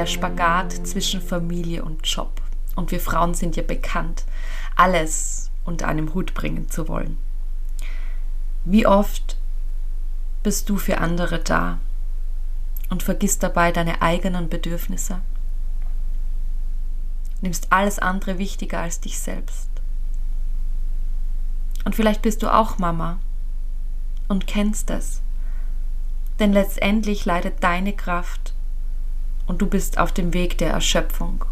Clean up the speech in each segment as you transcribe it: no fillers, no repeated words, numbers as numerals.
der Spagat zwischen Familie und Job. Und wir Frauen sind ja bekannt, alles unter einem Hut bringen zu wollen. Wie oft bist du für andere da und vergisst dabei deine eigenen Bedürfnisse? Nimmst alles andere wichtiger als dich selbst. Und vielleicht bist du auch Mama und kennst es. Denn letztendlich leidet deine Kraft und du bist auf dem Weg der Erschöpfung.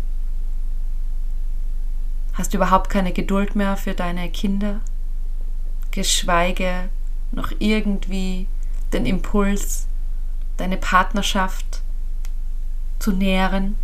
Hast du überhaupt keine Geduld mehr für deine Kinder, geschweige noch irgendwie den Impuls, deine Partnerschaft zu nähren?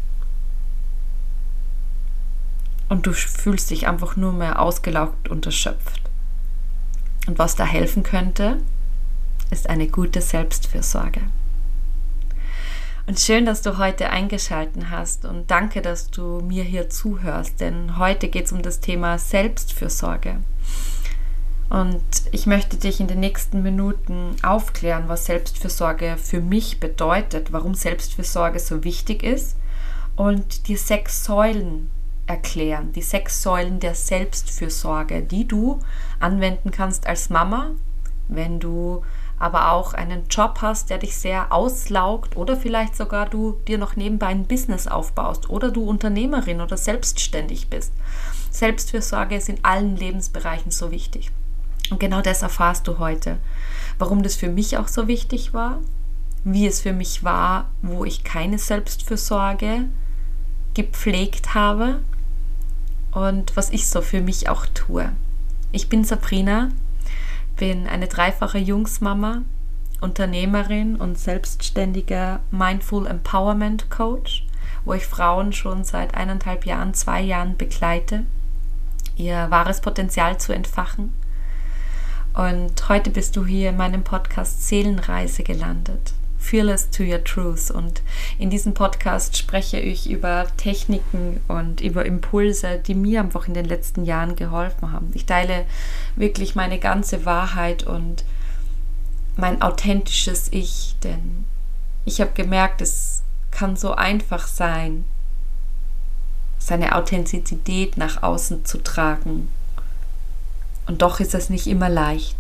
Und du fühlst dich einfach nur mehr ausgelaugt und erschöpft. Und was da helfen könnte, ist eine gute Selbstfürsorge. Und schön, dass du heute eingeschaltet hast und danke, dass du mir hier zuhörst, denn heute geht es um das Thema Selbstfürsorge. Und ich möchte dich in den nächsten Minuten aufklären, was Selbstfürsorge für mich bedeutet, warum Selbstfürsorge so wichtig ist und die 6 Säulen erklären, die 6 Säulen der Selbstfürsorge, die du anwenden kannst als Mama, wenn du aber auch einen Job hast, der dich sehr auslaugt oder vielleicht sogar du dir noch nebenbei ein Business aufbaust oder du Unternehmerin oder selbstständig bist. Selbstfürsorge ist in allen Lebensbereichen so wichtig. Und genau das erfahrst du heute. Warum das für mich auch so wichtig war, wie es für mich war, wo ich keine Selbstfürsorge gepflegt habe und was ich so für mich auch tue. Ich bin Sabrina, bin eine 3-fache Jungsmama, Unternehmerin und selbstständiger Mindful Empowerment Coach, wo ich Frauen schon seit 1,5 Jahren, 2 Jahren begleite, ihr wahres Potenzial zu entfachen. Und heute bist du hier in meinem Podcast Seelenreise gelandet. Fearless to your truth. Und in diesem Podcast spreche ich über Techniken und über Impulse, die mir einfach in den letzten Jahren geholfen haben. Ich teile wirklich meine ganze Wahrheit und mein authentisches Ich, denn ich habe gemerkt, es kann so einfach sein, seine Authentizität nach außen zu tragen. Und doch ist es nicht immer leicht.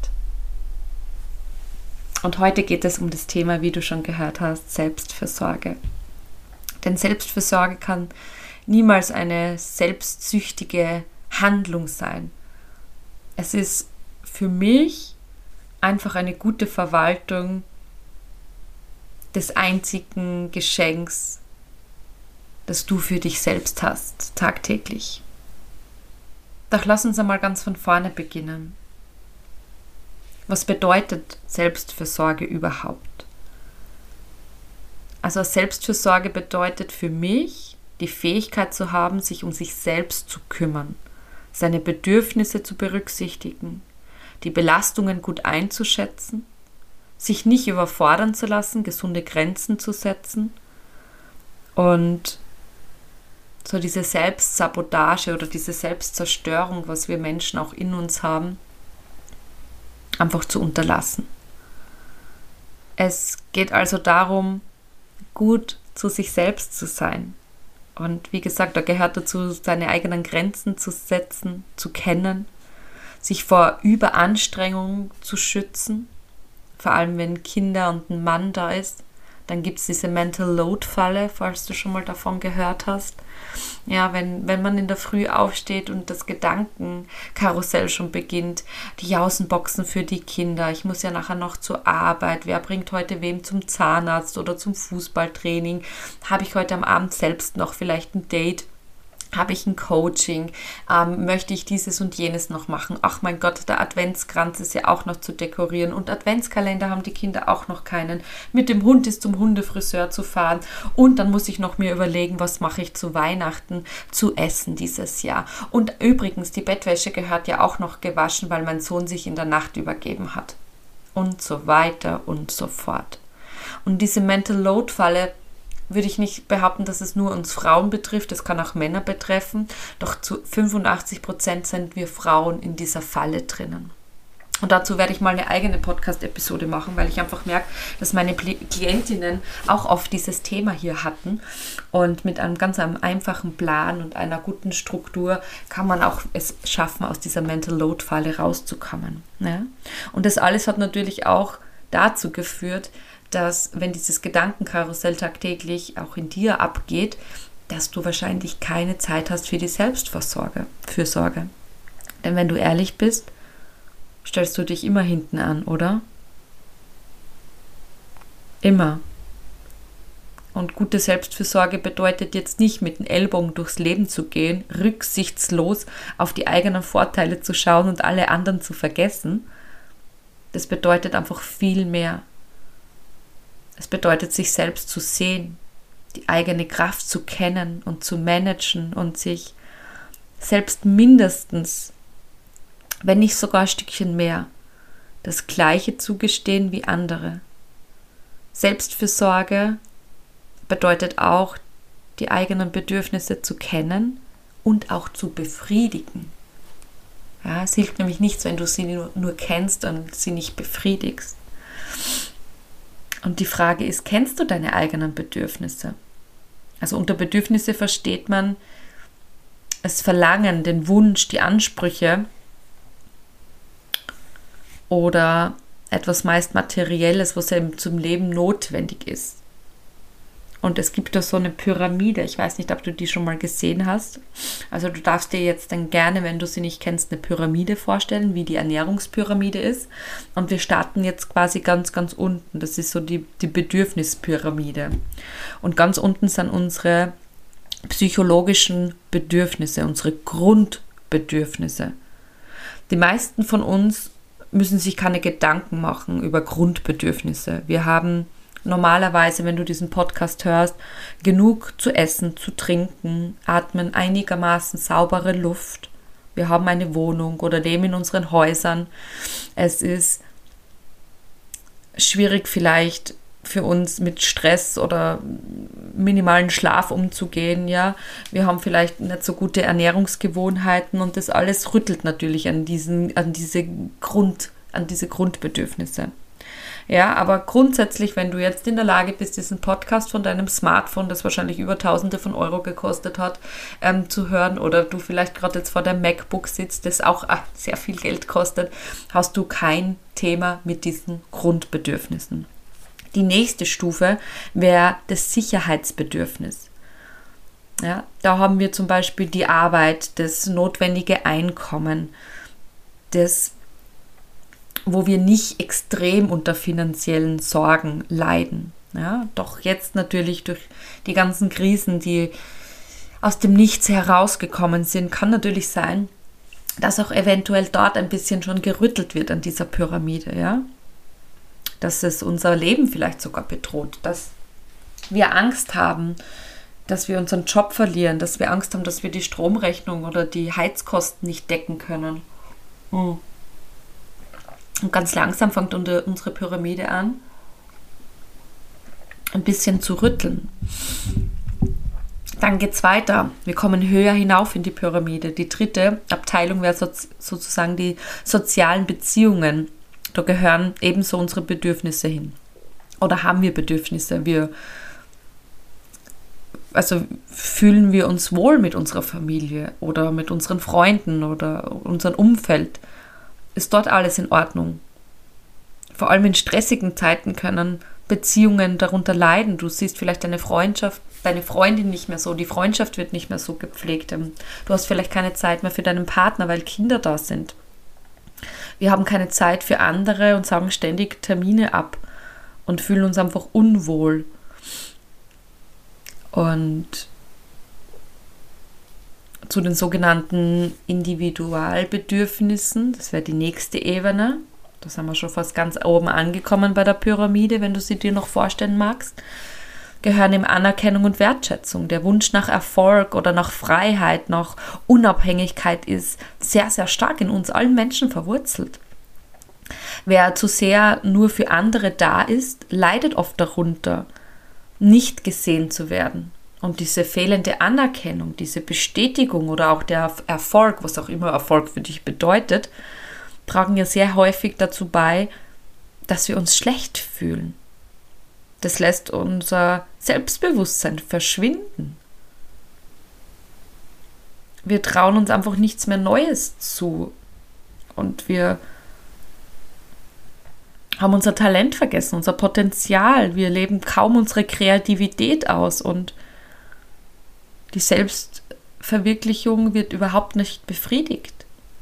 Und heute geht es um das Thema, wie du schon gehört hast, Selbstfürsorge. Denn Selbstfürsorge kann niemals eine selbstsüchtige Handlung sein. Es ist für mich einfach eine gute Verwaltung des einzigen Geschenks, das du für dich selbst hast, tagtäglich. Doch lass uns einmal ganz von vorne beginnen. Was bedeutet Selbstfürsorge überhaupt? Also Selbstfürsorge bedeutet für mich, die Fähigkeit zu haben, sich um sich selbst zu kümmern, seine Bedürfnisse zu berücksichtigen, die Belastungen gut einzuschätzen, sich nicht überfordern zu lassen, gesunde Grenzen zu setzen und so diese Selbstsabotage oder diese Selbstzerstörung, was wir Menschen auch in uns haben, einfach zu unterlassen. Es geht also darum, gut zu sich selbst zu sein. Und wie gesagt, da gehört dazu, seine eigenen Grenzen zu setzen, zu kennen, sich vor Überanstrengung zu schützen, vor allem wenn Kinder und ein Mann da ist. Dann gibt es diese Mental Load-Falle, falls du schon mal davon gehört hast. Ja, wenn man in der Früh aufsteht und das Gedankenkarussell schon beginnt, die Jausenboxen für die Kinder, ich muss ja nachher noch zur Arbeit, wer bringt heute wem zum Zahnarzt oder zum Fußballtraining, habe ich heute am Abend selbst noch vielleicht ein Date, habe ich ein Coaching, möchte ich dieses und jenes noch machen. Ach mein Gott, der Adventskranz ist ja auch noch zu dekorieren und Adventskalender haben die Kinder auch noch keinen. Mit dem Hund ist zum Hundefriseur zu fahren und dann muss ich noch mir überlegen, was mache ich zu Weihnachten zu essen dieses Jahr. Und übrigens, die Bettwäsche gehört ja auch noch gewaschen, weil mein Sohn sich in der Nacht übergeben hat. Und so weiter und so fort. Und diese Mental Load Falle würde ich nicht behaupten, dass es nur uns Frauen betrifft, es kann auch Männer betreffen, doch zu 85% sind wir Frauen in dieser Falle drinnen. Und dazu werde ich mal eine eigene Podcast-Episode machen, weil ich einfach merke, dass meine Klientinnen auch oft dieses Thema hier hatten. Und mit einem ganz einfachen Plan und einer guten Struktur kann man auch es schaffen, aus dieser Mental Load-Falle rauszukommen. Ja? Und das alles hat natürlich auch dazu geführt, dass, wenn dieses Gedankenkarussell tagtäglich auch in dir abgeht, dass du wahrscheinlich keine Zeit hast für die Fürsorge. Denn wenn du ehrlich bist, stellst du dich immer hinten an, oder? Immer. Und gute Selbstfürsorge bedeutet jetzt nicht, mit den Ellbogen durchs Leben zu gehen, rücksichtslos auf die eigenen Vorteile zu schauen und alle anderen zu vergessen. Das bedeutet einfach viel mehr. Es bedeutet, sich selbst zu sehen, die eigene Kraft zu kennen und zu managen und sich selbst mindestens, wenn nicht sogar ein Stückchen mehr, das Gleiche zugestehen wie andere. Selbstfürsorge bedeutet auch, die eigenen Bedürfnisse zu kennen und auch zu befriedigen. Ja, es hilft nämlich nichts, wenn du sie nur kennst und sie nicht befriedigst. Und die Frage ist, kennst du deine eigenen Bedürfnisse? Also unter Bedürfnisse versteht man das Verlangen, den Wunsch, die Ansprüche oder etwas meist Materielles, was eben zum Leben notwendig ist. Und es gibt da so eine Pyramide, ich weiß nicht, ob du die schon mal gesehen hast. Also du darfst dir jetzt dann gerne, wenn du sie nicht kennst, eine Pyramide vorstellen, wie die Ernährungspyramide ist. Und wir starten jetzt quasi ganz, ganz unten. Das ist so die Bedürfnispyramide. Und ganz unten sind unsere psychologischen Bedürfnisse, unsere Grundbedürfnisse. Die meisten von uns müssen sich keine Gedanken machen über Grundbedürfnisse. Wir haben normalerweise, wenn du diesen Podcast hörst, genug zu essen, zu trinken, atmen einigermaßen saubere Luft. Wir haben eine Wohnung oder leben in unseren Häusern. Es ist schwierig vielleicht für uns mit Stress oder minimalen Schlaf umzugehen. Ja? Wir haben vielleicht nicht so gute Ernährungsgewohnheiten und das alles rüttelt natürlich an diese Grundbedürfnisse. Ja, aber grundsätzlich, wenn du jetzt in der Lage bist, diesen Podcast von deinem Smartphone, das wahrscheinlich über Tausende von Euro gekostet hat, zu hören, oder du vielleicht gerade jetzt vor deinem MacBook sitzt, das auch sehr viel Geld kostet, hast du kein Thema mit diesen Grundbedürfnissen. Die nächste Stufe wäre das Sicherheitsbedürfnis. Ja, da haben wir zum Beispiel die Arbeit, das notwendige Einkommen, wo wir nicht extrem unter finanziellen Sorgen leiden. Ja, doch jetzt natürlich durch die ganzen Krisen, die aus dem Nichts herausgekommen sind, kann natürlich sein, dass auch eventuell dort ein bisschen schon gerüttelt wird an dieser Pyramide. Ja? Dass es unser Leben vielleicht sogar bedroht, dass wir Angst haben, dass wir unseren Job verlieren, dass wir Angst haben, dass wir die Stromrechnung oder die Heizkosten nicht decken können. Und ganz langsam fängt unsere Pyramide an, ein bisschen zu rütteln. Dann geht es weiter. Wir kommen höher hinauf in die Pyramide. Die dritte Abteilung wäre sozusagen die sozialen Beziehungen. Da gehören ebenso unsere Bedürfnisse hin. Oder haben wir Bedürfnisse? Fühlen wir uns wohl mit unserer Familie oder mit unseren Freunden oder unserem Umfeld? Ist dort alles in Ordnung? Vor allem in stressigen Zeiten können Beziehungen darunter leiden. Du siehst vielleicht deine Freundin nicht mehr so, die Freundschaft wird nicht mehr so gepflegt. Du hast vielleicht keine Zeit mehr für deinen Partner, weil Kinder da sind. Wir haben keine Zeit für andere und sagen ständig Termine ab und fühlen uns einfach unwohl. Und zu den sogenannten Individualbedürfnissen, das wäre die nächste Ebene, da sind wir schon fast ganz oben angekommen bei der Pyramide, wenn du sie dir noch vorstellen magst, gehören eben Anerkennung und Wertschätzung. Der Wunsch nach Erfolg oder nach Freiheit, nach Unabhängigkeit ist sehr, sehr stark in uns allen Menschen verwurzelt. Wer zu sehr nur für andere da ist, leidet oft darunter, nicht gesehen zu werden. Und diese fehlende Anerkennung, diese Bestätigung oder auch der Erfolg, was auch immer Erfolg für dich bedeutet, tragen ja sehr häufig dazu bei, dass wir uns schlecht fühlen. Das lässt unser Selbstbewusstsein verschwinden. Wir trauen uns einfach nichts mehr Neues zu. Und wir haben unser Talent vergessen, unser Potenzial. Wir leben kaum unsere Kreativität aus und die Selbstverwirklichung wird überhaupt nicht befriedigt.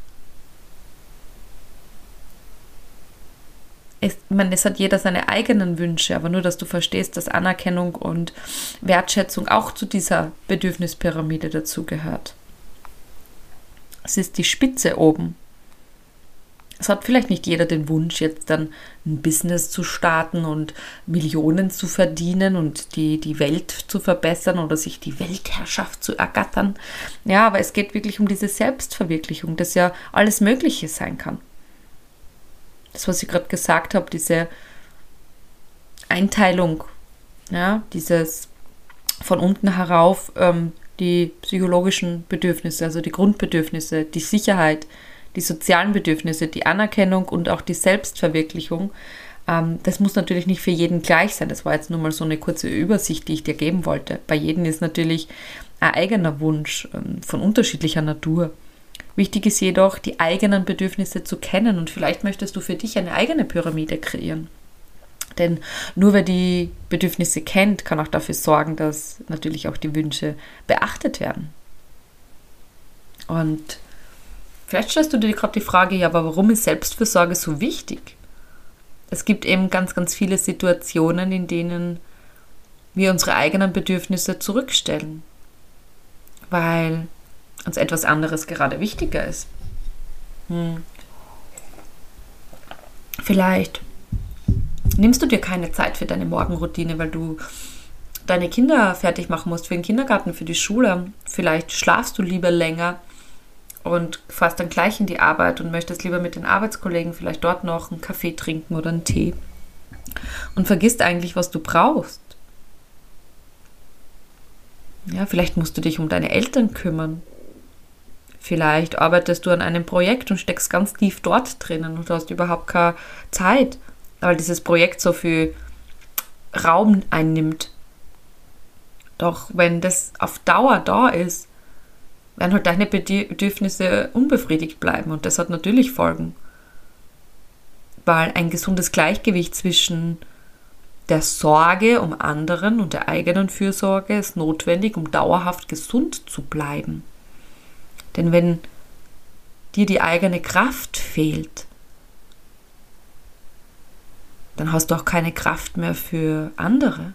Es hat jeder seine eigenen Wünsche, aber nur, dass du verstehst, dass Anerkennung und Wertschätzung auch zu dieser Bedürfnispyramide dazugehört. Es ist die Spitze oben. Es hat vielleicht nicht jeder den Wunsch, jetzt dann ein Business zu starten und Millionen zu verdienen und die Welt zu verbessern oder sich die Weltherrschaft zu ergattern. Ja, aber es geht wirklich um diese Selbstverwirklichung, dass ja alles Mögliche sein kann. Das, was ich gerade gesagt habe, diese Einteilung, ja, dieses von unten herauf, die psychologischen Bedürfnisse, also die Grundbedürfnisse, die Sicherheit, die sozialen Bedürfnisse, die Anerkennung und auch die Selbstverwirklichung, das muss natürlich nicht für jeden gleich sein. Das war jetzt nur mal so eine kurze Übersicht, die ich dir geben wollte. Bei jedem ist natürlich ein eigener Wunsch von unterschiedlicher Natur. Wichtig ist jedoch, die eigenen Bedürfnisse zu kennen und vielleicht möchtest du für dich eine eigene Pyramide kreieren. Denn nur wer die Bedürfnisse kennt, kann auch dafür sorgen, dass natürlich auch die Wünsche beachtet werden. Und vielleicht stellst du dir gerade die Frage, ja, aber warum ist Selbstfürsorge so wichtig? Es gibt eben ganz, ganz viele Situationen, in denen wir unsere eigenen Bedürfnisse zurückstellen, weil uns etwas anderes gerade wichtiger ist. Vielleicht nimmst du dir keine Zeit für deine Morgenroutine, weil du deine Kinder fertig machen musst für den Kindergarten, für die Schule. Vielleicht schlafst du lieber länger und fährst dann gleich in die Arbeit und möchtest lieber mit den Arbeitskollegen vielleicht dort noch einen Kaffee trinken oder einen Tee und vergisst eigentlich, was du brauchst. Ja, vielleicht musst du dich um deine Eltern kümmern. Vielleicht arbeitest du an einem Projekt und steckst ganz tief dort drinnen und du hast überhaupt keine Zeit, weil dieses Projekt so viel Raum einnimmt. Doch wenn das auf Dauer da ist, werden halt deine Bedürfnisse unbefriedigt bleiben und das hat natürlich Folgen. Weil ein gesundes Gleichgewicht zwischen der Sorge um anderen und der eigenen Fürsorge ist notwendig, um dauerhaft gesund zu bleiben. Denn wenn dir die eigene Kraft fehlt, dann hast du auch keine Kraft mehr für andere.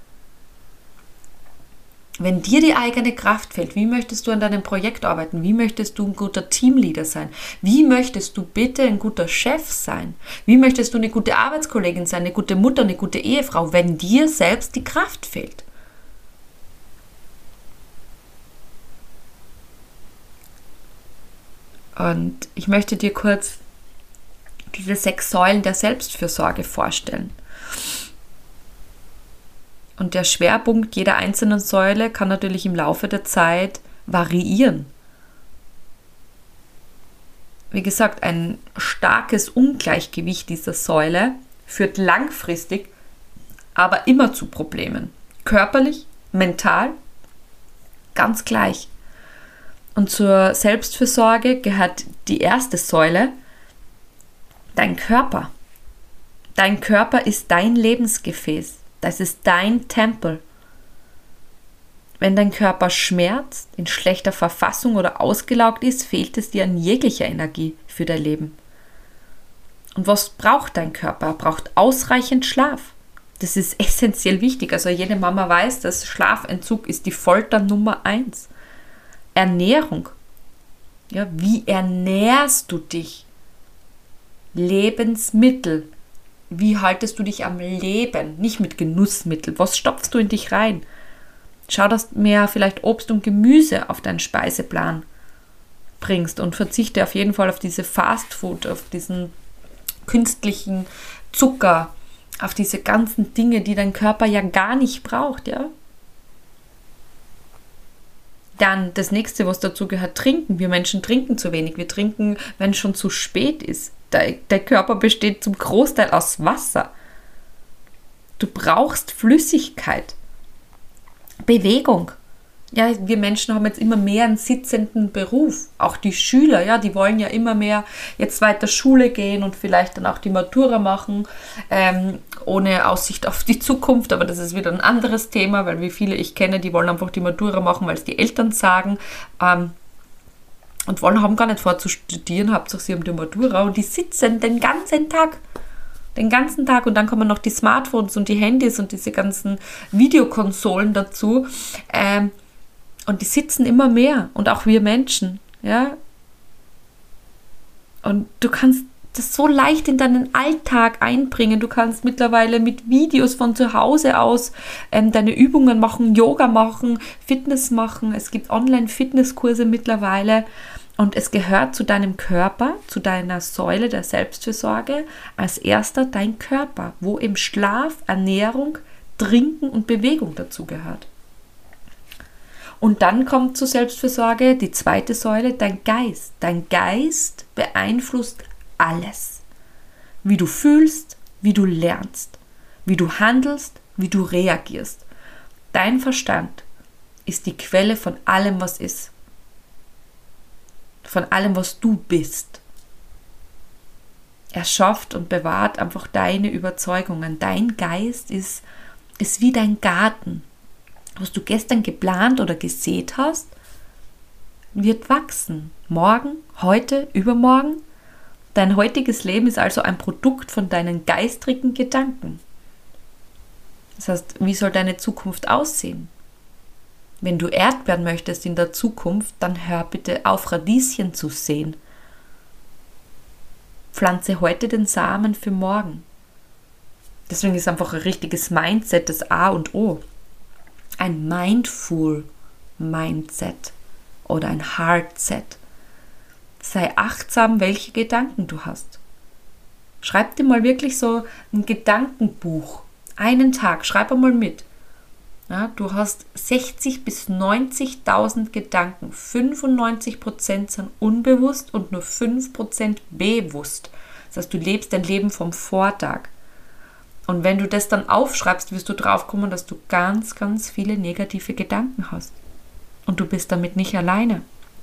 Wenn dir die eigene Kraft fehlt, wie möchtest du an deinem Projekt arbeiten? Wie möchtest du ein guter Teamleader sein? Wie möchtest du bitte ein guter Chef sein? Wie möchtest du eine gute Arbeitskollegin sein, eine gute Mutter, eine gute Ehefrau, wenn dir selbst die Kraft fehlt? Und ich möchte dir kurz diese 6 Säulen der Selbstfürsorge vorstellen. Und der Schwerpunkt jeder einzelnen Säule kann natürlich im Laufe der Zeit variieren. Wie gesagt, ein starkes Ungleichgewicht dieser Säule führt langfristig aber immer zu Problemen. Körperlich, mental, ganz gleich. Und zur Selbstfürsorge gehört die erste Säule, dein Körper. Dein Körper ist dein Lebensgefäß. Das ist dein Tempel. Wenn dein Körper schmerzt, in schlechter Verfassung oder ausgelaugt ist, fehlt es dir an jeglicher Energie für dein Leben. Und was braucht dein Körper? Er braucht ausreichend Schlaf. Das ist essentiell wichtig. Also jede Mama weiß, dass Schlafentzug ist die Folter Nummer 1. Ernährung. Ja, wie ernährst du dich? Lebensmittel. Wie haltest du dich am Leben? Nicht mit Genussmitteln. Was stopfst du in dich rein? Schau, dass du mehr vielleicht Obst und Gemüse auf deinen Speiseplan bringst und verzichte auf jeden Fall auf diese Fastfood, auf diesen künstlichen Zucker, auf diese ganzen Dinge, die dein Körper ja gar nicht braucht, ja? Dann das nächste, was dazu gehört, trinken. Wir Menschen trinken zu wenig. Wir trinken, wenn es schon zu spät ist. Dein Körper besteht zum Großteil aus Wasser. Du brauchst Flüssigkeit, Bewegung. Ja, wir Menschen haben jetzt immer mehr einen sitzenden Beruf. Auch die Schüler, ja, die wollen ja immer mehr jetzt weiter Schule gehen und vielleicht dann auch die Matura machen, ohne Aussicht auf die Zukunft. Aber das ist wieder ein anderes Thema, weil wie viele ich kenne, die wollen einfach die Matura machen, weil es die Eltern sagen, und haben gar nicht vor zu studieren, hauptsächlich sie haben die Matura und die sitzen den ganzen Tag. Und dann kommen noch die Smartphones und die Handys und diese ganzen Videokonsolen dazu. Und die sitzen immer mehr. Und auch wir Menschen. Ja. Und du kannst das so leicht in deinen Alltag einbringen. Du kannst mittlerweile mit Videos von zu Hause aus deine Übungen machen, Yoga machen, Fitness machen. Es gibt Online-Fitnesskurse mittlerweile. Und es gehört zu deinem Körper, zu deiner Säule der Selbstfürsorge als erster dein Körper, wo im Schlaf, Ernährung, Trinken und Bewegung dazu gehört. Und dann kommt zur Selbstfürsorge die zweite Säule, dein Geist. Dein Geist beeinflusst alles. Wie du fühlst, wie du lernst, wie du handelst, wie du reagierst. Dein Verstand ist die Quelle von allem, was ist. Von allem, was du bist. Er schafft und bewahrt einfach deine Überzeugungen. Dein Geist ist wie dein Garten. Was du gestern geplant oder gesät hast, wird wachsen. Morgen, heute, übermorgen. Dein heutiges Leben ist also ein Produkt von deinen geistrigen Gedanken. Das heißt, wie soll deine Zukunft aussehen? Wenn du Erdbeeren möchtest in der Zukunft, dann hör bitte auf, Radieschen zu säen. Pflanze heute den Samen für morgen. Deswegen ist einfach ein richtiges Mindset das A und O. Ein Mindful Mindset oder ein Heartset. Sei achtsam, welche Gedanken du hast. Schreib dir mal wirklich so ein Gedankenbuch. Einen Tag, schreib einmal mit. Ja, du hast 60.000 bis 90.000 Gedanken. 95% sind unbewusst und nur 5% bewusst. Das heißt, du lebst dein Leben vom Vortag. Und wenn du das dann aufschreibst, wirst du drauf kommen, dass du ganz, ganz viele negative Gedanken hast. Und du bist damit nicht alleine.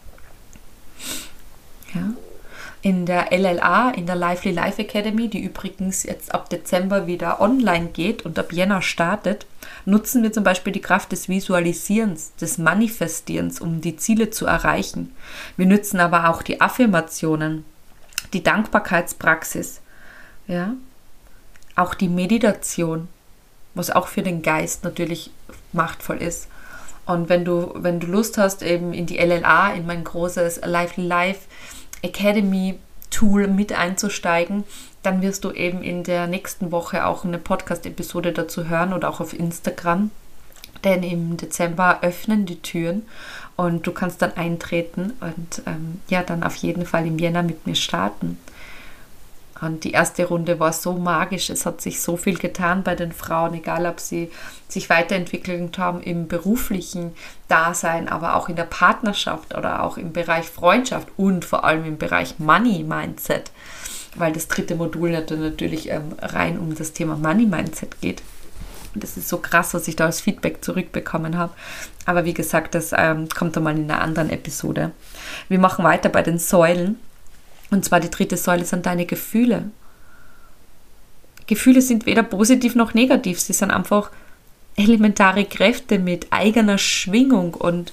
Ja. In der LLA, in der Lively Life Academy, die übrigens jetzt ab Dezember wieder online geht und ab Jänner startet, nutzen wir zum Beispiel die Kraft des Visualisierens, des Manifestierens, um die Ziele zu erreichen. Wir nutzen aber auch die Affirmationen, die Dankbarkeitspraxis, ja, auch die Meditation, was auch für den Geist natürlich machtvoll ist. Und wenn du Lust hast, eben in die LLA, in mein großes Lively Life Academy Tool mit einzusteigen, dann wirst du eben in der nächsten Woche auch eine Podcast-Episode dazu hören oder auch auf Instagram, denn im Dezember öffnen die Türen und du kannst dann eintreten und dann auf jeden Fall im Jänner mit mir starten. Und die erste Runde war so magisch, es hat sich so viel getan bei den Frauen, egal ob sie sich weiterentwickelt haben im beruflichen Dasein, aber auch in der Partnerschaft oder auch im Bereich Freundschaft und vor allem im Bereich Money Mindset, weil das dritte Modul natürlich rein um das Thema Money Mindset geht. Und das ist so krass, was ich da als Feedback zurückbekommen habe. Aber wie gesagt, das kommt dann mal in einer anderen Episode. Wir machen weiter bei den Säulen. Und zwar die dritte Säule sind deine Gefühle. Gefühle sind weder positiv noch negativ. Sie sind einfach elementare Kräfte mit eigener Schwingung und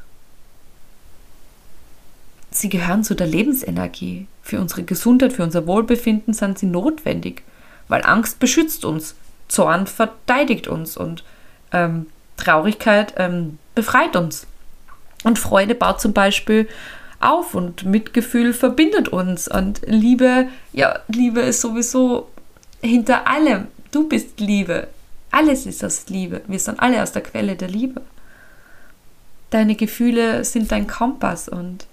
sie gehören zu der Lebensenergie. Für unsere Gesundheit, für unser Wohlbefinden sind sie notwendig, weil Angst beschützt uns, Zorn verteidigt uns und Traurigkeit befreit uns. Und Freude baut zum Beispiel auf und Mitgefühl verbindet uns und Liebe ist sowieso hinter allem. Du bist Liebe. Alles ist aus Liebe. Wir sind alle aus der Quelle der Liebe. Deine Gefühle sind dein Kompass und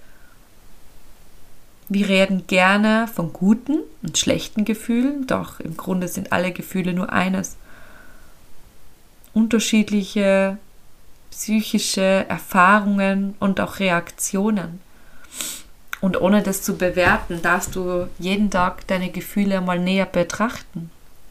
wir reden gerne von guten und schlechten Gefühlen, doch im Grunde sind alle Gefühle nur eines. Unterschiedliche psychische Erfahrungen und auch Reaktionen. Und ohne das zu bewerten, darfst du jeden Tag deine Gefühle mal näher betrachten.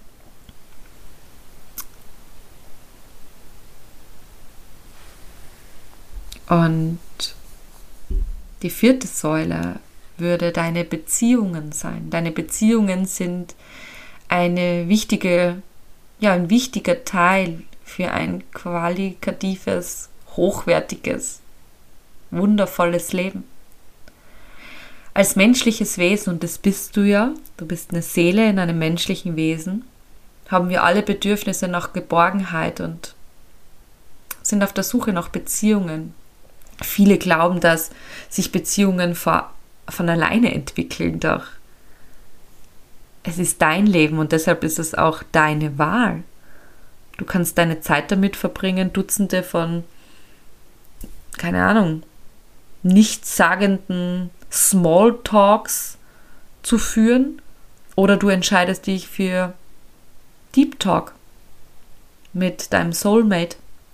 Und die 4. Säule würde deine Beziehungen sein. Deine Beziehungen sind ein wichtiger Teil für ein qualitatives, hochwertiges, wundervolles Leben. Als menschliches Wesen, und das bist du ja, du bist eine Seele in einem menschlichen Wesen, haben wir alle Bedürfnisse nach Geborgenheit und sind auf der Suche nach Beziehungen. Viele glauben, dass sich Beziehungen von alleine entwickeln, doch es ist dein Leben und deshalb ist es auch deine Wahl. Du kannst deine Zeit damit verbringen, Dutzende von, keine Ahnung, nichtssagenden Smalltalks zu führen, oder du entscheidest dich für Deep Talk mit deinem Soulmate.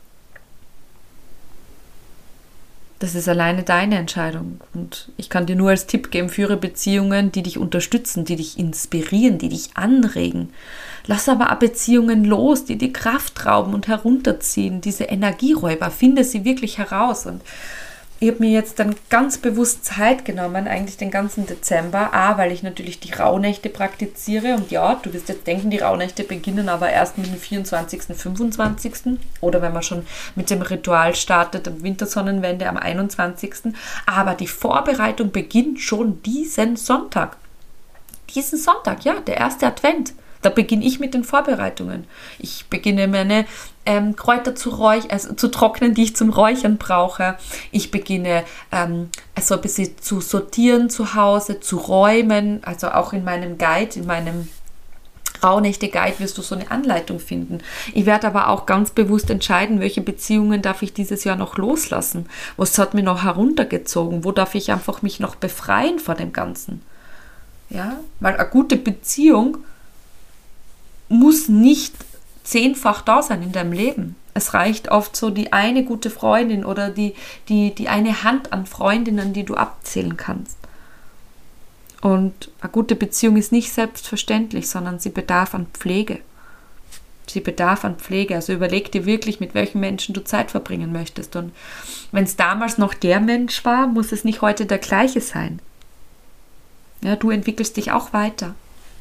Das ist alleine deine Entscheidung. Und ich kann dir nur als Tipp geben, führe Beziehungen, die dich unterstützen, die dich inspirieren, die dich anregen. Lass aber auch Beziehungen los, die dir Kraft rauben und herunterziehen. Diese Energieräuber, finde sie wirklich heraus. Und ich habe mir jetzt dann ganz bewusst Zeit genommen, eigentlich den ganzen Dezember, weil ich natürlich die Rauhnächte praktiziere. Und ja, du wirst jetzt denken, die Rauhnächte beginnen aber erst mit dem 24., 25. Oder wenn man schon mit dem Ritual startet, am Wintersonnenwende am 21. Aber die Vorbereitung beginnt schon diesen Sonntag. Diesen Sonntag, ja, der erste Advent. Da beginne ich mit den Vorbereitungen. Ich beginne meine Kräuter zu trocknen, die ich zum Räuchern brauche. Ich beginne also ein bisschen zu sortieren zu Hause, zu räumen. Also auch in meinem Guide, in meinem Rauhnächte-Guide wirst du so eine Anleitung finden. Ich werde aber auch ganz bewusst entscheiden, welche Beziehungen darf ich dieses Jahr noch loslassen. Was hat mich noch heruntergezogen? Wo darf ich einfach mich noch befreien vor dem Ganzen? Ja, weil eine gute Beziehung muss nicht 10-fach da sein in deinem Leben. Es reicht oft so die eine gute Freundin oder die eine Hand an Freundinnen, die du abzählen kannst. Und eine gute Beziehung ist nicht selbstverständlich, sondern sie bedarf an Pflege. Sie bedarf an Pflege. Also überleg dir wirklich, mit welchen Menschen du Zeit verbringen möchtest. Und wenn es damals noch der Mensch war, muss es nicht heute der gleiche sein. Ja, du entwickelst dich auch weiter.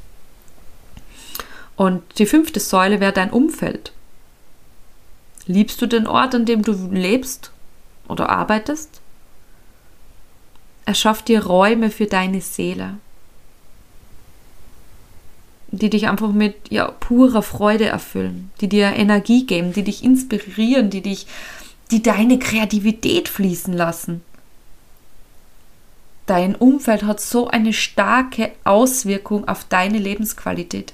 Und die 5. Säule wäre dein Umfeld. Liebst du den Ort, an dem du lebst oder arbeitest? Erschaff dir Räume für deine Seele, die dich einfach mit purer Freude erfüllen, die dir Energie geben, die dich inspirieren, die deine Kreativität fließen lassen. Dein Umfeld hat so eine starke Auswirkung auf deine Lebensqualität.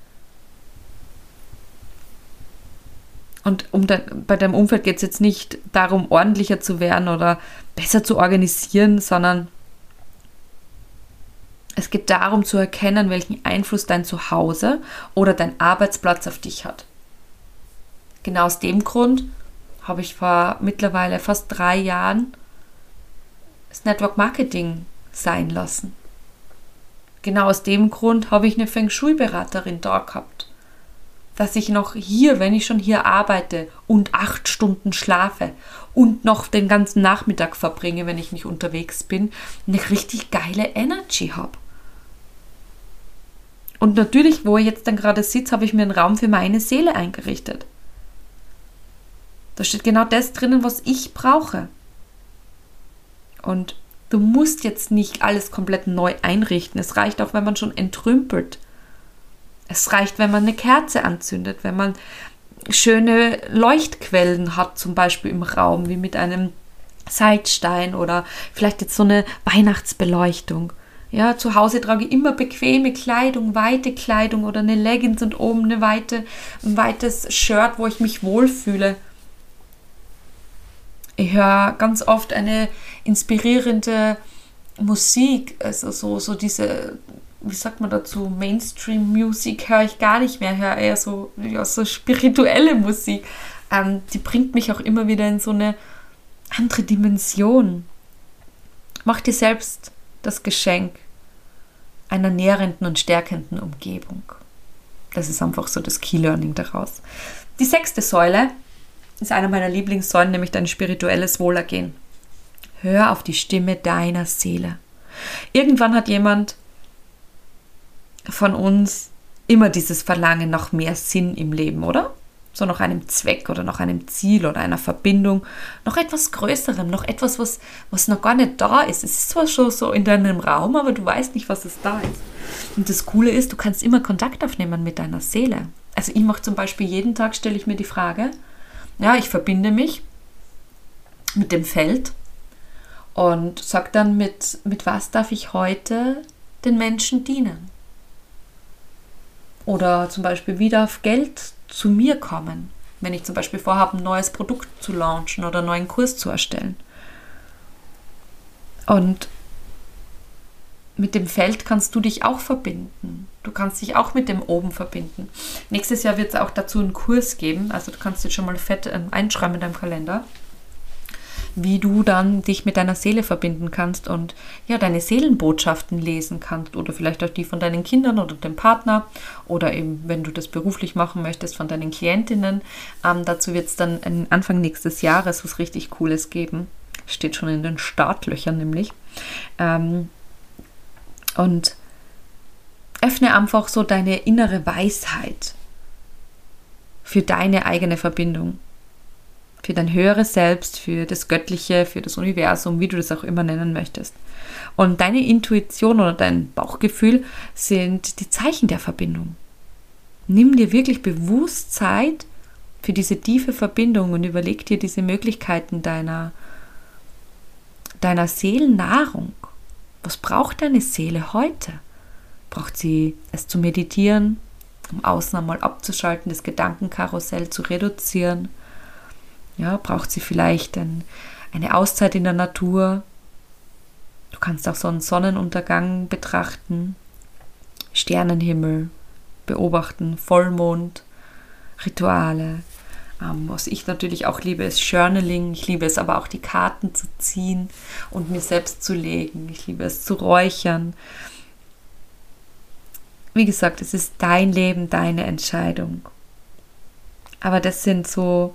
Und bei deinem Umfeld geht es jetzt nicht darum, ordentlicher zu werden oder besser zu organisieren, sondern es geht darum zu erkennen, welchen Einfluss dein Zuhause oder dein Arbeitsplatz auf dich hat. Genau aus dem Grund habe ich vor mittlerweile fast 3 Jahren das Network Marketing sein lassen. Genau aus dem Grund habe ich eine Feng Shui-Beraterin da gehabt. Dass ich noch hier, wenn ich schon hier arbeite und 8 Stunden schlafe und noch den ganzen Nachmittag verbringe, wenn ich nicht unterwegs bin, eine richtig geile Energy habe. Und natürlich, wo ich jetzt dann gerade sitze, habe ich mir einen Raum für meine Seele eingerichtet. Da steht genau das drinnen, was ich brauche. Und du musst jetzt nicht alles komplett neu einrichten. Es reicht auch, wenn man schon entrümpelt. Es reicht, wenn man eine Kerze anzündet, wenn man schöne Leuchtquellen hat, zum Beispiel im Raum, wie mit einem Salzstein oder vielleicht jetzt so eine Weihnachtsbeleuchtung. Ja, zu Hause trage ich immer bequeme Kleidung, weite Kleidung oder eine Leggings und oben ein weites Shirt, wo ich mich wohlfühle. Ich höre ganz oft eine inspirierende Musik, also so diese, wie sagt man dazu, Mainstream-Musik höre ich gar nicht mehr, höre eher so spirituelle Musik. Die bringt mich auch immer wieder in so eine andere Dimension. Mach dir selbst das Geschenk einer nährenden und stärkenden Umgebung. Das ist einfach so das Key Learning daraus. Die 6. Säule ist eine meiner Lieblingssäulen, nämlich dein spirituelles Wohlergehen. Hör auf die Stimme deiner Seele. Irgendwann hat jemand von uns immer dieses Verlangen nach mehr Sinn im Leben, oder? So nach einem Zweck oder nach einem Ziel oder einer Verbindung, noch etwas Größerem, noch etwas, was noch gar nicht da ist. Es ist zwar schon so in deinem Raum, aber du weißt nicht, was es da ist. Und das Coole ist, du kannst immer Kontakt aufnehmen mit deiner Seele. Also ich mache zum Beispiel jeden Tag, stelle ich mir die Frage, ja, ich verbinde mich mit dem Feld und sage dann, mit was darf ich heute den Menschen dienen? Oder zum Beispiel, wie darf Geld zu mir kommen, wenn ich zum Beispiel vorhabe, ein neues Produkt zu launchen oder einen neuen Kurs zu erstellen. Und mit dem Feld kannst du dich auch verbinden. Du kannst dich auch mit dem Oben verbinden. Nächstes Jahr wird es auch dazu einen Kurs geben, also du kannst jetzt schon mal fett einschreiben in deinem Kalender, wie du dann dich mit deiner Seele verbinden kannst und ja, deine Seelenbotschaften lesen kannst oder vielleicht auch die von deinen Kindern oder dem Partner oder eben, wenn du das beruflich machen möchtest, von deinen Klientinnen. Dazu wird es dann Anfang nächstes Jahres was richtig Cooles geben. Steht schon in den Startlöchern nämlich. Und öffne einfach so deine innere Weisheit für deine eigene Verbindung. Für dein höheres Selbst, für das Göttliche, für das Universum, wie du das auch immer nennen möchtest. Und deine Intuition oder dein Bauchgefühl sind die Zeichen der Verbindung. Nimm dir wirklich bewusst Zeit für diese tiefe Verbindung und überleg dir diese Möglichkeiten deiner Seelennahrung. Was braucht deine Seele heute? Braucht sie es zu meditieren, um außen einmal abzuschalten, das Gedankenkarussell zu reduzieren? Ja, braucht sie vielleicht eine Auszeit in der Natur? Du kannst auch so einen Sonnenuntergang betrachten, Sternenhimmel beobachten, Vollmond, Rituale. Was ich natürlich auch liebe, ist Journaling. Ich liebe es aber auch, die Karten zu ziehen und mir selbst zu legen. Ich liebe es zu räuchern. Wie gesagt, es ist dein Leben, deine Entscheidung. Aber das sind so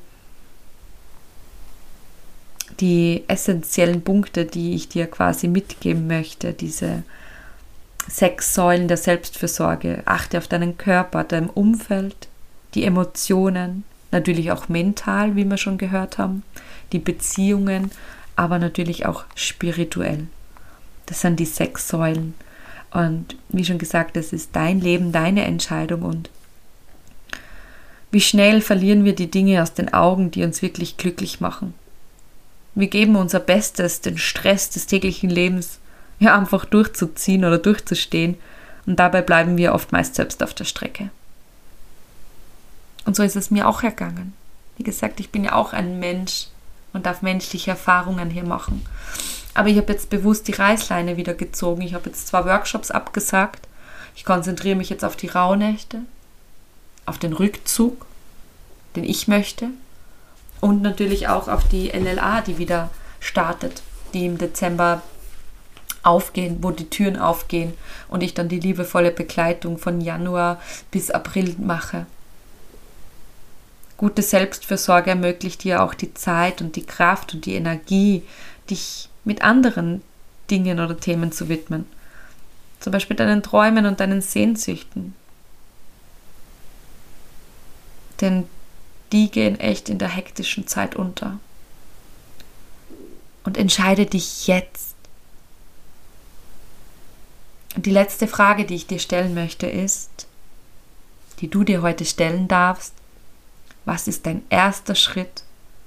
die essentiellen Punkte, die ich dir quasi mitgeben möchte, diese 6 Säulen der Selbstfürsorge. Achte auf deinen Körper, dein Umfeld, die Emotionen, natürlich auch mental, wie wir schon gehört haben, die Beziehungen, aber natürlich auch spirituell. Das sind die 6 Säulen. Und wie schon gesagt, das ist dein Leben, deine Entscheidung. Und wie schnell verlieren wir die Dinge aus den Augen, die uns wirklich glücklich machen. Wir geben unser Bestes, den Stress des täglichen Lebens ja einfach durchzuziehen oder durchzustehen und dabei bleiben wir oft meist selbst auf der Strecke. Und so ist es mir auch ergangen. Wie gesagt, ich bin ja auch ein Mensch und darf menschliche Erfahrungen hier machen. Aber ich habe jetzt bewusst die Reißleine wieder gezogen. Ich habe jetzt 2 Workshops abgesagt. Ich konzentriere mich jetzt auf die Rauhnächte, auf den Rückzug, den ich möchte. Und natürlich auch auf die LLA, die wieder startet, die im Dezember aufgehen, wo die Türen aufgehen und ich dann die liebevolle Begleitung von Januar bis April mache. Gute Selbstfürsorge ermöglicht dir auch die Zeit und die Kraft und die Energie, dich mit anderen Dingen oder Themen zu widmen. Zum Beispiel deinen Träumen und deinen Sehnsüchten. Denn die gehen echt in der hektischen Zeit unter. Und entscheide dich jetzt. Und die letzte Frage, die ich dir stellen möchte, ist, die du dir heute stellen darfst: Was ist dein erster Schritt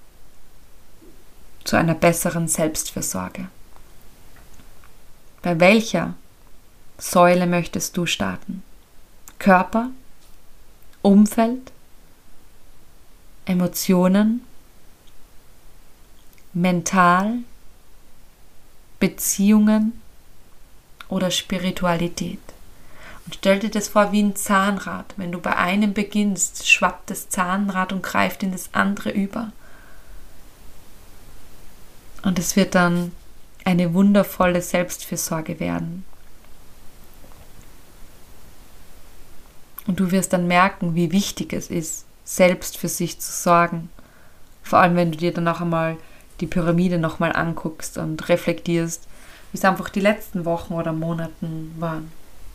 zu einer besseren Selbstfürsorge? Bei welcher Säule möchtest du starten? Körper, Umfeld, Emotionen, mental, Beziehungen oder Spiritualität? Und stell dir das vor wie ein Zahnrad. Wenn du bei einem beginnst, schwappt das Zahnrad und greift in das andere über. Und es wird dann eine wundervolle Selbstfürsorge werden. Und du wirst dann merken, wie wichtig es ist, selbst für sich zu sorgen. Vor allem, wenn du dir dann auch einmal die Pyramide nochmal anguckst und reflektierst, wie es einfach die letzten Wochen oder Monaten waren.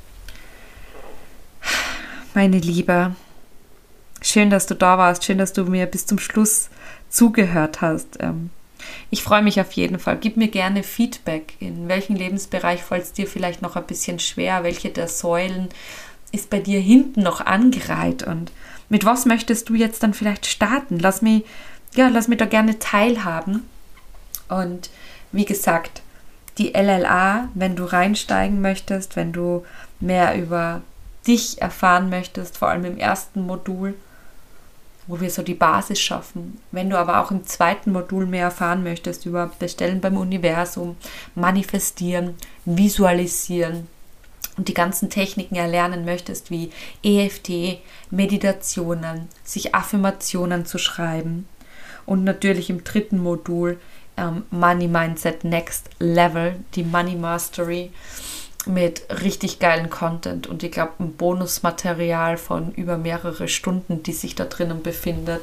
Meine Liebe, schön, dass du da warst, schön, dass du mir bis zum Schluss zugehört hast. Ich freue mich auf jeden Fall. Gib mir gerne Feedback, in welchem Lebensbereich fällt es dir vielleicht noch ein bisschen schwer, welche der Säulen ist bei dir hinten noch angereiht und mit was möchtest du jetzt dann vielleicht starten? Lass mich da gerne teilhaben. Und wie gesagt, die LLA, wenn du reinsteigen möchtest, wenn du mehr über dich erfahren möchtest, vor allem im ersten Modul, wo wir so die Basis schaffen. Wenn du aber auch im zweiten Modul mehr erfahren möchtest über Bestellen beim Universum, Manifestieren, Visualisieren und die ganzen Techniken erlernen möchtest, wie EFT, Meditationen, sich Affirmationen zu schreiben und natürlich im dritten Modul Money Mindset Next Level, die Money Mastery mit richtig geilen Content und ich glaube ein Bonusmaterial von über mehrere Stunden, die sich da drinnen befindet.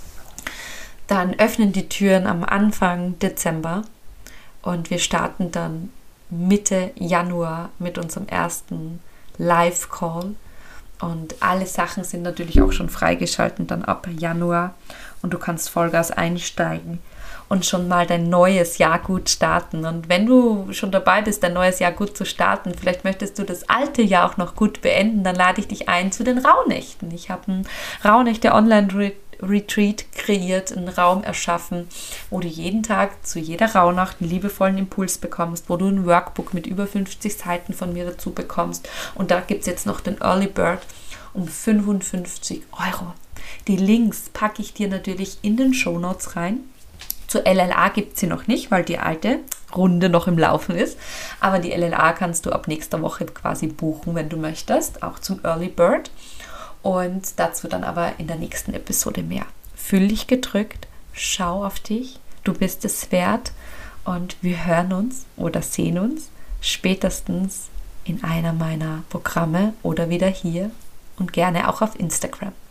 Dann öffnen die Türen am Anfang Dezember und wir starten dann Mitte Januar mit unserem ersten Live-Call und alle Sachen sind natürlich auch schon freigeschaltet dann ab Januar und du kannst Vollgas einsteigen und schon mal dein neues Jahr gut starten. Und wenn du schon dabei bist, dein neues Jahr gut zu starten, vielleicht möchtest du das alte Jahr auch noch gut beenden, dann lade ich dich ein zu den Rauhnächten. Ich habe einen Rauhnächte-Online-Retreat kreiert, einen Raum erschaffen, wo du jeden Tag zu jeder Rauhnacht einen liebevollen Impuls bekommst, wo du ein Workbook mit über 50 Seiten von mir dazu bekommst. Und da gibt es jetzt noch den Early Bird um 55 €. Die Links packe ich dir natürlich in den Shownotes rein. Zur LLA gibt es sie noch nicht, weil die alte Runde noch im Laufen ist. Aber die LLA kannst du ab nächster Woche quasi buchen, wenn du möchtest, auch zum Early Bird. Und dazu dann aber in der nächsten Episode mehr. Fühl dich gedrückt, schau auf dich, du bist es wert und wir hören uns oder sehen uns spätestens in einer meiner Programme oder wieder hier und gerne auch auf Instagram.